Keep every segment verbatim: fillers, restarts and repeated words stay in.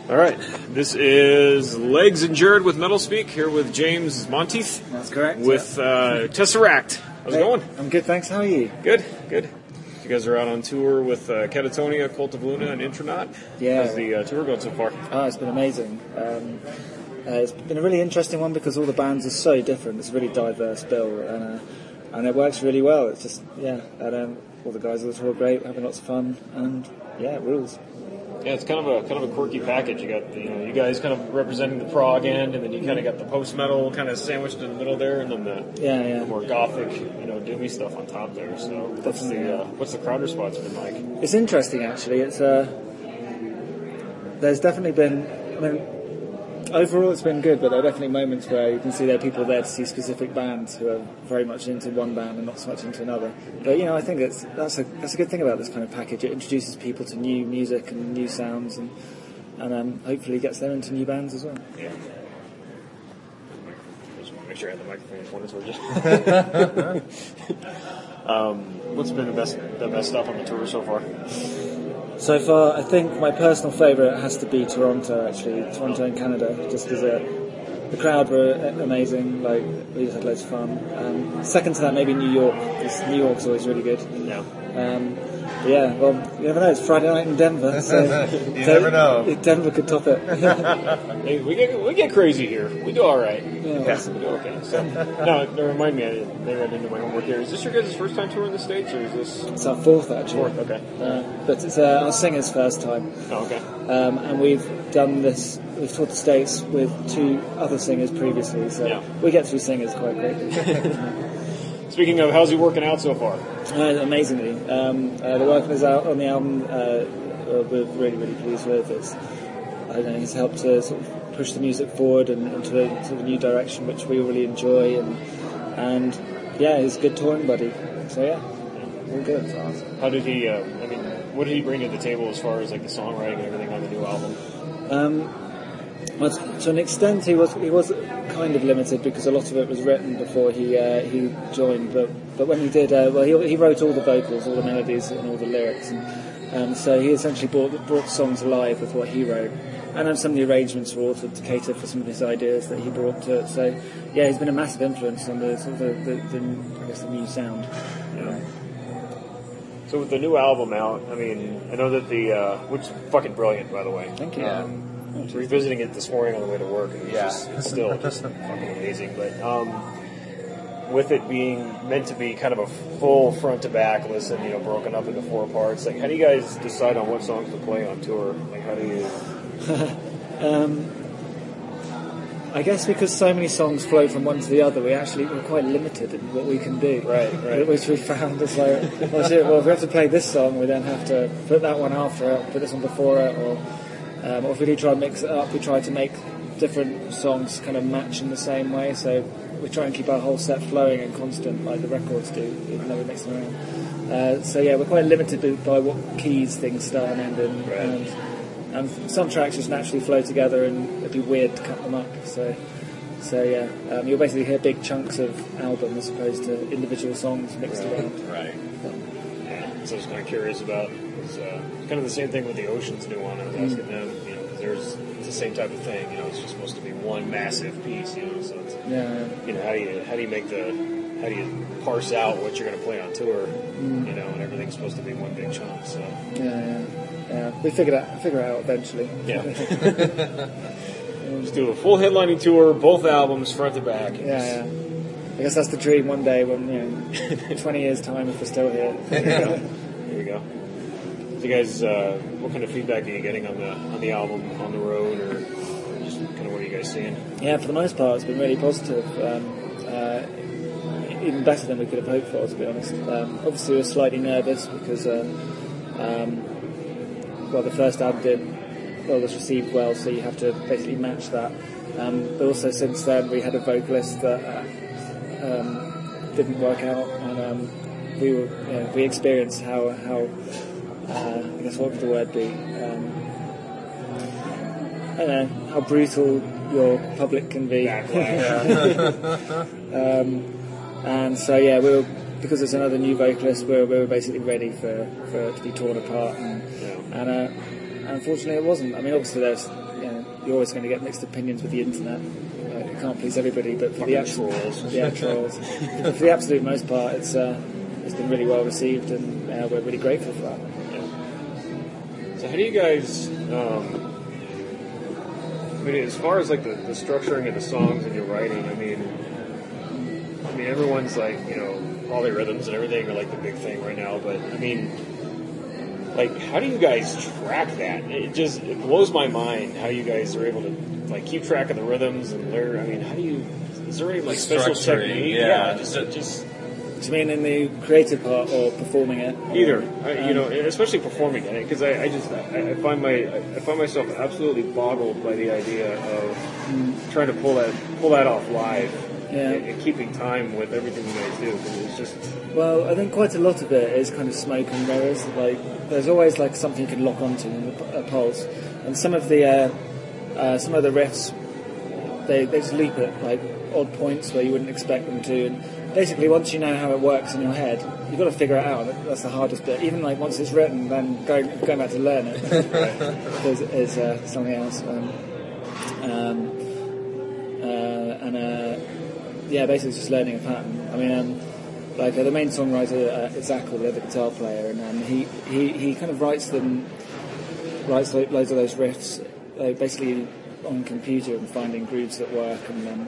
All right, this is Legs Injured with Metal Speak, here with James Monteith. That's correct. With uh, Tesseract. How's hey, it going? I'm good, thanks. How are you? Good, good. You guys are out on tour with uh, Catatonia, Cult of Luna, and Intronaut. Yeah. How's the uh, tour going so far? Oh, it's been amazing. Um, uh, it's been a really interesting one because all the bands are so different. It's a really diverse bill, and uh, and it works really well. It's just, yeah, and um, all the guys on the tour are great, having lots of fun, and yeah, it rules. Yeah, it's kind of a kind of a quirky package. You got you know you guys kind of representing the prog end, and then you kind of got the post metal kind of sandwiched in the middle there, and then the, yeah, yeah. the more gothic, you know, doomy stuff on top there. So what's the uh, what's the crowd response been like? It's interesting actually. It's uh, there's definitely been. I mean, overall it's been good, but there are definitely moments where you can see there are people there to see specific bands who are very much into one band and not so much into another. But you know, I think it's that's a that's a good thing about this kind of package. It introduces people to new music and new sounds, and and um, hopefully gets them into new bands as well. Yeah. Just make sure I have the microphone pointed towards you. um, what's been the best the best stuff on the tour so far? So far, I think my personal favourite has to be Toronto, actually. Toronto in Canada, just because uh, the crowd were amazing, like, we just had loads of fun. Um, second to that, maybe New York, because New York's always really good. Yeah. Um, but yeah, well, you never know, it's Friday night in Denver, so... you never know. Denver could top it. Hey, we get we get crazy here. We do all right. Yeah, yeah we do okay. So, no, no, remind me, I maybe I didn't do my homework here. Is this your guys' first time touring the States, or is this... It's our fourth, actually. Fourth, okay. Uh, but it's uh, our singer's first time. Oh, okay. Um, and we've done this, we've toured the States with two other singers previously, so yeah. we get through singers quite quickly. Speaking of, how's he working out so far? Uh, amazingly. Um, uh, the work is out on the album, uh, we're really, really pleased with. It's, I don't know, he's helped to sort of push the music forward and into a sort of new direction, which we really enjoy, and and yeah, he's a good touring buddy. So yeah, all good. Awesome. How did he? Uh, I mean, what did he bring to the table as far as like the songwriting and everything on the new album? Um, well, to an extent, he was he was kind of limited because a lot of it was written before he uh, he joined. But but when he did, uh, well, he he wrote all the vocals, all the melodies, and all the lyrics, and um, so he essentially brought brought songs alive with what he wrote. And then some of the arrangements were altered to cater for some of his ideas that he brought to it. So yeah, he's been a massive influence on the sort of the, the, the I guess the new sound. Yeah. So with the new album out, I mean, I know that the uh, which is fucking brilliant, by the way. Thank you. Um, Revisiting it this morning on the way to work, and it was yeah. just still just fucking amazing. But um, with it being meant to be kind of a full front to back listen, you know, broken up into four parts, like how do you guys decide on what songs to play on tour? Like how do you? um, I guess because so many songs flow from one to the other, we actually we're quite limited in what we can do. Right, right. Which we found is like, well, shit, well, if we have to play this song, we then have to put that one after it, put this one before it, or. Um, or if we do try and mix it up, we try to make different songs kind of match in the same way. So we try and keep our whole set flowing and constant, like the records do, even though we mix them around. Uh, so yeah, we're quite limited by what keys things start and end in. Right. And, and some tracks just naturally flow together, and it'd be weird to cut them up. So, so yeah, um, you'll basically hear big chunks of album as opposed to individual songs mixed right. around. Right. Yeah. So I was kind of curious about. Was, uh, kind of the same thing with the Ocean's new one. I was asking them, you know, because there's it's the same type of thing. You know, it's just supposed to be one massive piece. You know, so it's, yeah. You know, how do you how do you make the how do you parse out what you're going to play on tour? Mm. You know, and everything's supposed to be one big chunk. So yeah, yeah, yeah. We figured out figure it out eventually. Yeah. Just do a full headlining tour, both albums front to back. Yeah, yeah. I guess that's the dream one day when you know, twenty years time if we're still here. Yeah. There we go. You guys, uh, what kind of feedback are you getting on the on the album on the road, or just kind of what are you guys seeing? Yeah, for the most part, it's been really positive. Um, uh, even better than we could have hoped for, to be honest. Um, obviously, we were slightly nervous because, uh, um, well, the first album did well, was received well, so you have to basically match that. Um, but also, since then, we had a vocalist that uh, um, didn't work out, and um, we were you know, we experienced how how. Uh, I guess what would the word be? Um, I don't know how brutal your public can be. um, and so yeah, we were because there's another new vocalist. We were, we were basically ready for, for it to be torn apart, and, yeah. and uh, unfortunately, it wasn't. I mean, obviously, there's you know, you're always going to get mixed opinions with the internet. Uh, you can't please everybody, but for the actual trolls, yeah, trolls. But for the absolute most part, it's uh, it's been really well received, and uh, we're really grateful for that. Yeah. So, how do you guys? Um, I mean, as far as like the, the structuring of the songs and your writing, I mean, I mean, everyone's like, you know, polyrhythms and everything are like the big thing right now. But I mean, like, how do you guys track that? It just it blows my mind how you guys are able to like keep track of the rhythms and learn. I mean, how do you? Is there any like special technique? Yeah, yeah just just. Do you mean in the creative part or performing it? Either, I, you know, especially performing it, because I, I just I, I find my I find myself absolutely boggled by the idea of mm. trying to pull that pull that off live, yeah. and, and keeping time with everything you guys do. Because it's just well, I think quite a lot of it is kind of smoke and mirrors. Like there's always like something you can lock onto in a pulse, and some of the uh, uh, some of the riffs they they just leap at like odd points where you wouldn't expect them to. And, basically, once you know how it works in your head, you've got to figure it out. That's the hardest bit. Even like once it's written, then going going back to learn it is, is uh, something else. Um, um, uh, and uh, yeah, basically just learning a pattern. I mean, um, like uh, the main songwriter uh, is Zach, the other guitar player, and um, he, he he kind of writes them, writes lo- loads of those riffs, like basically on computer and finding grooves that work, and um,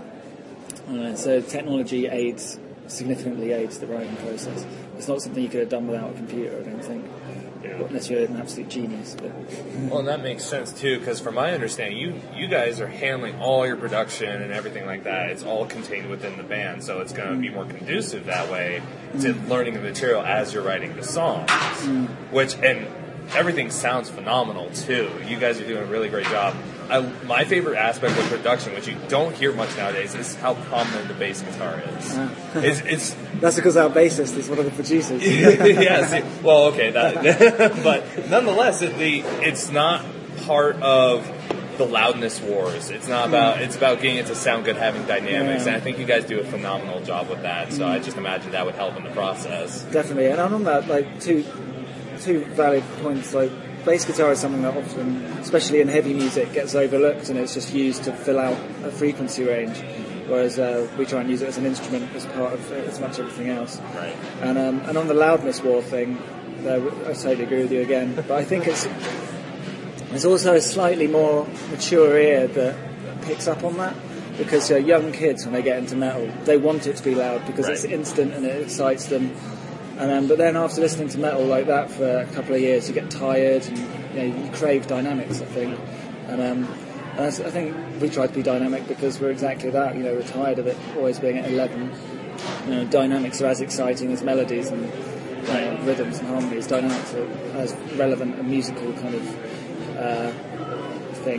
uh, so technology aids. significantly aids the writing process. It's not something you could have done without a computer, I don't think. Yeah. Unless you're an absolute genius. But. Well, and that makes sense too, because from my understanding, you you guys are handling all your production and everything like that. It's all contained within the band, so it's going to mm. be more conducive that way to mm. learning the material as you're writing the songs. Mm. Which and everything sounds phenomenal too. You guys are doing a really great job. I, my favorite aspect of production, which you don't hear much nowadays, is how prominent the bass guitar is. Uh, it's, it's That's because our bassist is one of the producers. yeah, see, well, okay, that, but nonetheless, it, the, it's not part of the loudness wars. It's not about. It's about getting it to sound good, having dynamics, yeah. and I think you guys do a phenomenal job with that. So mm. I just imagine that would help in the process. Definitely, and on that, like two two valid points, like. Bass guitar is something that often, especially in heavy music, gets overlooked, and it's just used to fill out a frequency range. Whereas uh, we try and use it as an instrument as part of as much everything else. Right. And um, and on the loudness war thing, uh, I totally agree with you again. But I think it's there's also a slightly more mature ear that picks up on that, because uh, young kids, when they get into metal, they want it to be loud because right. it's instant and it excites them. And, um, but then after listening to metal like that for a couple of years, you get tired and you, know, you crave dynamics, I think. And, um, and I, I think we try to be dynamic because we're exactly that. You know, we're tired of it always being at eleven. You know, dynamics are as exciting as melodies and you know, rhythms and harmonies. Dynamics are as relevant a musical kind of uh, thing.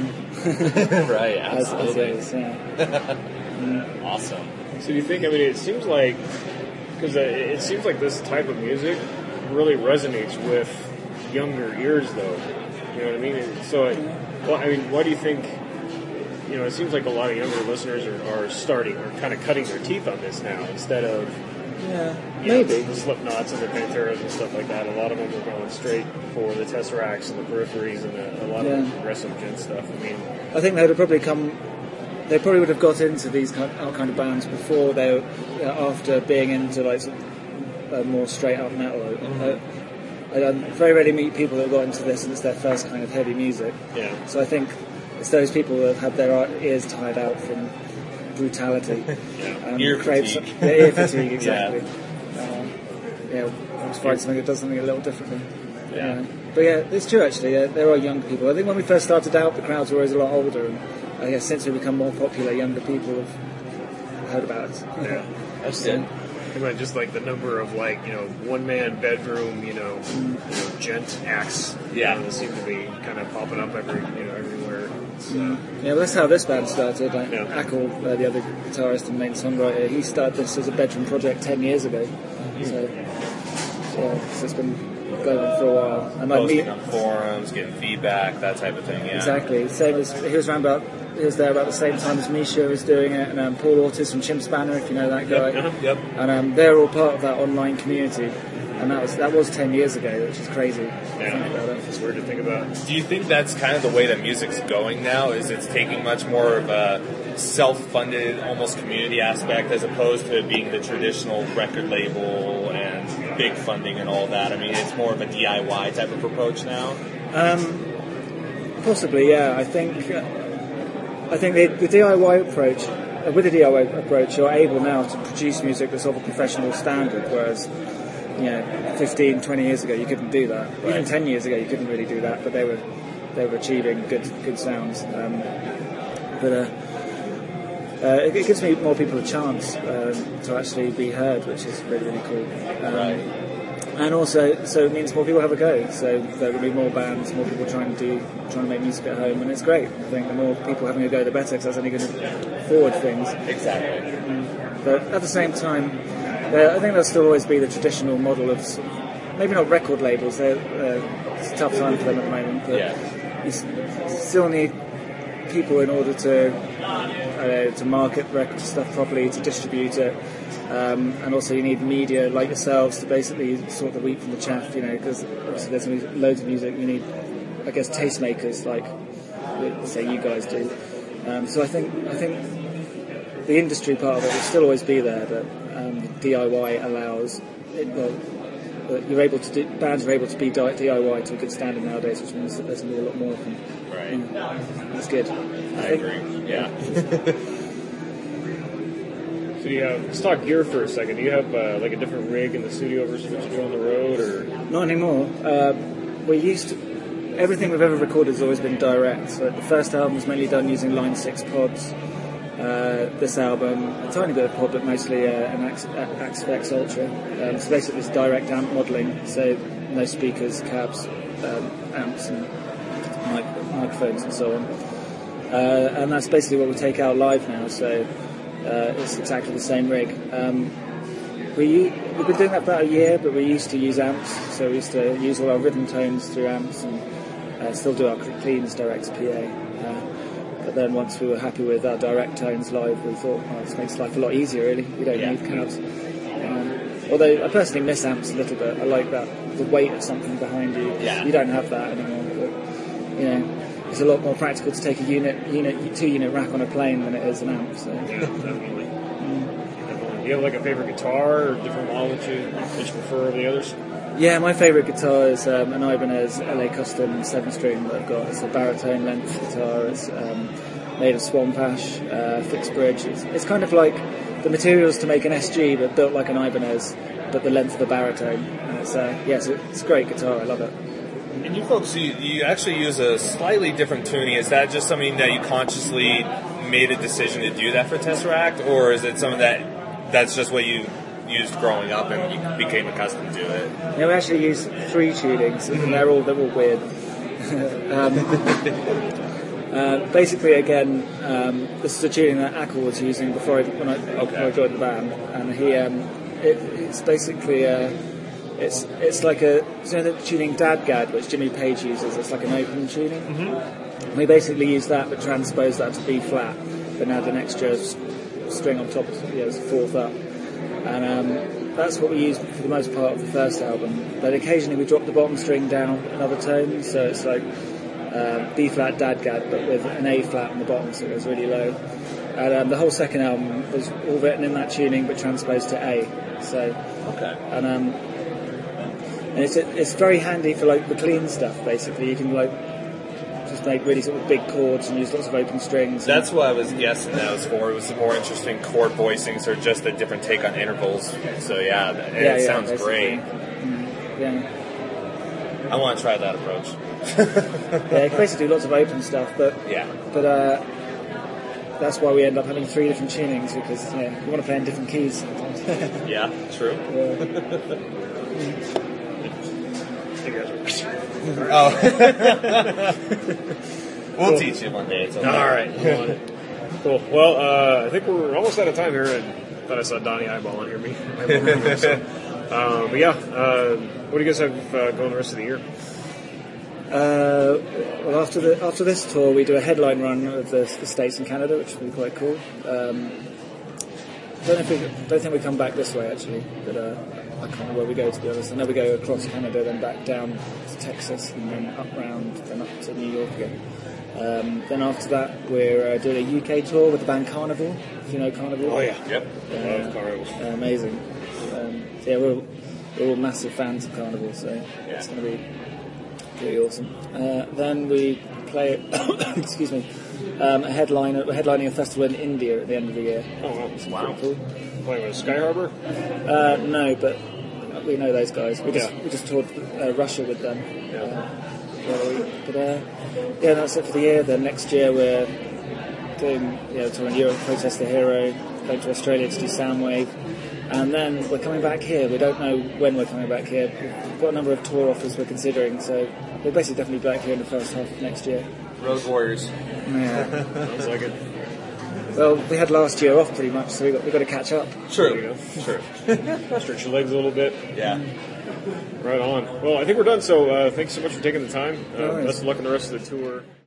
Right, as, absolutely. as it is, yeah. mm. Awesome. So do you think, I mean, it seems like, because it seems like this type of music really resonates with younger ears, though. You know what I mean? So, it, well, I mean, why do you think? You know, it seems like a lot of younger listeners are, are starting or kind of cutting their teeth on this now instead of yeah, maybe know, the Slipknots and the Panteras and stuff like that. A lot of them are going straight for the Tesseracts and the Peripheries and the, a lot yeah. of the progressive gen stuff. I mean, I think they would have probably come. They probably would have got into these kind of, kind of bands before they, were, you know, after being into like uh, more straight up metal. Mm-hmm. I, I very rarely meet people that got into this and it's their first kind of heavy music. Yeah. So I think it's those people that have had their ears tired out from brutality. yeah. Um, ear fatigue. Some, yeah, ear fatigue, exactly. yeah. Um, yeah, let's find something that does something a little differently. Yeah. Uh, but yeah, it's true actually. Yeah, there are young people. I think when we first started out, the crowds were always a lot older. And, I guess since we become more popular, younger people have heard about us. Yeah, that's it. I mean, just like the number of like you know one man bedroom, you know, mm. you know gent acts. Yeah, you know, that seem to be kind of popping up every you know everywhere. So. Yeah, well, that's how this band started. Like yeah. Ackle, uh, the other guitarist and main songwriter, he started this as a bedroom project ten years ago. Mm-hmm. So, yeah, so it's been going on for a while. And like posting me, on forums, getting feedback, that type of thing. Yeah, exactly. Same as he was around about. He was there about the same time as Misha was doing it, and um, Paul Ortiz from Chimps Banner, if you know that guy. Yep, yep. And um, they're all part of that online community. and that was that was ten years ago, which is crazy. Yeah, it's weird to think about. Do you think that's kind of the way that music's going now? Is it's taking much more of a self-funded, almost community aspect, as opposed to it being the traditional record label and big funding and all that? I mean, it's more of a D I Y type of approach now. Um, possibly, yeah. I think uh, I think the, the D I Y approach, uh, with the D I Y approach, you're able now to produce music that's of a professional standard, whereas, you know, fifteen, twenty years ago you couldn't do that. Right. Even ten years ago you couldn't really do that, but they were they were achieving good good sounds. Um, but uh, uh, it, it gives me more people a chance um, to actually be heard, which is really really cool. Um, Right. And also, so it means more people have a go. So there will be more bands, more people trying to do, trying to make music at home, and it's great. I think the more people having a go, the better, because that's only going to forward things. Exactly. Mm. But at the same time, there, I think there'll still always be the traditional model of, maybe not record labels. They're, uh, it's a tough time for them at the moment. But Yeah. you s- still need people in order to uh, to market record stuff properly, to distribute it. Um, and also you need media like yourselves to basically sort the wheat from the chaff, you know, because obviously there's gonna be loads of music. You need, I guess, tastemakers like, say, you guys do. Um, so I think I think the industry part of it will still always be there, but um, D I Y allows it, well, that you're able to do, bands are able to be D I Y to a good standard nowadays, which means that there's going to be a lot more of them. Right. Mm. That's good. I agree. Yeah. So you have, let's talk gear for a second. Do you have uh, like a different rig in the studio versus what you do on the road, or Not anymore. Uh, we used to, everything we've ever recorded has always been direct. So the first album was mainly done using Line six pods. Uh, this album, a tiny bit of pod, but mostly uh, an Axe F X Ultra. Um, so basically it's direct amp modelling, so no speakers, cabs, um, amps and mic- microphones and so on. Uh, and that's basically what we take out live now, so uh, it's exactly the same rig. Um, we, we've been doing that for about a year, but we used to use amps, so we used to use all our rhythm tones through amps and uh, still do our cleans direct to P A. Uh, but then once we were happy with our direct tones live, we thought, oh, this makes life a lot easier, really. We don't Yeah. need cabs. Um, although I personally miss amps a little bit. I like that, the weight of something behind you. Yeah. You don't have that anymore. But, you know, it's a lot more practical to take a unit, unit, two-unit rack on a plane than it is an amp. So. yeah, definitely. definitely. Do you have like a favorite guitar or different model that you, that you prefer over the others? Yeah, my favourite guitar is um, an Ibanez L A Custom seven string that I've got. It's a baritone length guitar. It's um, made of swamp ash, uh, fixed bridge. It's, it's kind of like the materials to make an S G, but built like an Ibanez, but the length of a baritone. And it's uh, yes, yeah, it's a great guitar. I love it. And you folks, you, you actually use a slightly different tuning. Is that just something that you consciously made a decision to do that for Tesseract, or is it something that that's just what you used growing up and you became accustomed to it? Yeah, we actually use three tunings, and they're all they're all weird. um, uh, basically, again, um, this is a tuning that Ackle was using before I, when I, Okay. before I joined the band, and he um, it, it's basically uh, it's it's like a you know the tuning Dadgad, which Jimmy Page uses. It's like an open tuning. Mm-hmm. We basically use that, but transpose that to B flat, then add an extra s- string on top, you know, as a fourth up. And um, that's what we used for the most part of the first album. But occasionally we drop the bottom string down another tone, so it's like uh, B flat Dadgad, but with an A flat on the bottom, so it goes really low. And um, the whole second album was all written in that tuning, but transposed to A. So Okay. and um, and it's it's very handy for like the clean stuff. Basically, you can like just make really sort of big chords and use lots of open strings. That's what I was guessing that was for. It was more interesting chord voicings or just a different take on intervals. So yeah, it yeah, yeah, sounds basically. great. Mm, yeah. I want to try that approach. Yeah, you can basically do lots of open stuff, but Yeah. but uh, that's why we end up having three different tunings, because you know, you want to play in different keys sometimes. Yeah, true. You guys are- Oh. We'll teach you one day. It's okay. All right. Cool. Well, uh, I think we're almost out of time here. And I thought I saw Donnie eyeballing here. Me. Eyeballing, so. uh, but yeah, uh, what do you guys have uh, going the rest of the year? Uh, well, after the after this tour, we do a headline run of the, the States and Canada, which will be quite cool. Um, don't know if we, don't think we come back this way actually, but uh, I can't remember where we go, to be honest. I know we go across Canada, then back down to Texas, and then up round, then up to New York again. Um, then after that, we're uh, doing a U K tour with the band Carnival. If you know Carnival. Oh yeah. Yep. I love Carnival. Uh, amazing. Um, so yeah, we're all, we're all massive fans of Carnival, so it's going to be really awesome. Uh, then we play, excuse me, um, a headliner, we're headlining a festival in India at the end of the year. Oh wow. Wow. Cool. Playing with Sky Harbor? Uh, no, but we know those guys. We just Yeah. we just toured uh, Russia with them. Yeah. Uh, yeah, but uh, yeah, that's it for the year. Then next year we're doing you know touring Europe, Protest the Hero, going to Australia to do Soundwave, and then we're coming back here. We don't know when we're coming back here. We've got a number of tour offers we're considering, so we're basically definitely back here in the first half of next year. Road Warriors. Yeah. Sounds like it. Well, we had last year off pretty much, so we got we got to catch up. There you True. go. True. Stretch your legs a little bit. Yeah. Right on. Well, I think we're done, so uh, thanks so much for taking the time. Uh, No worries. best of luck in the rest of the tour.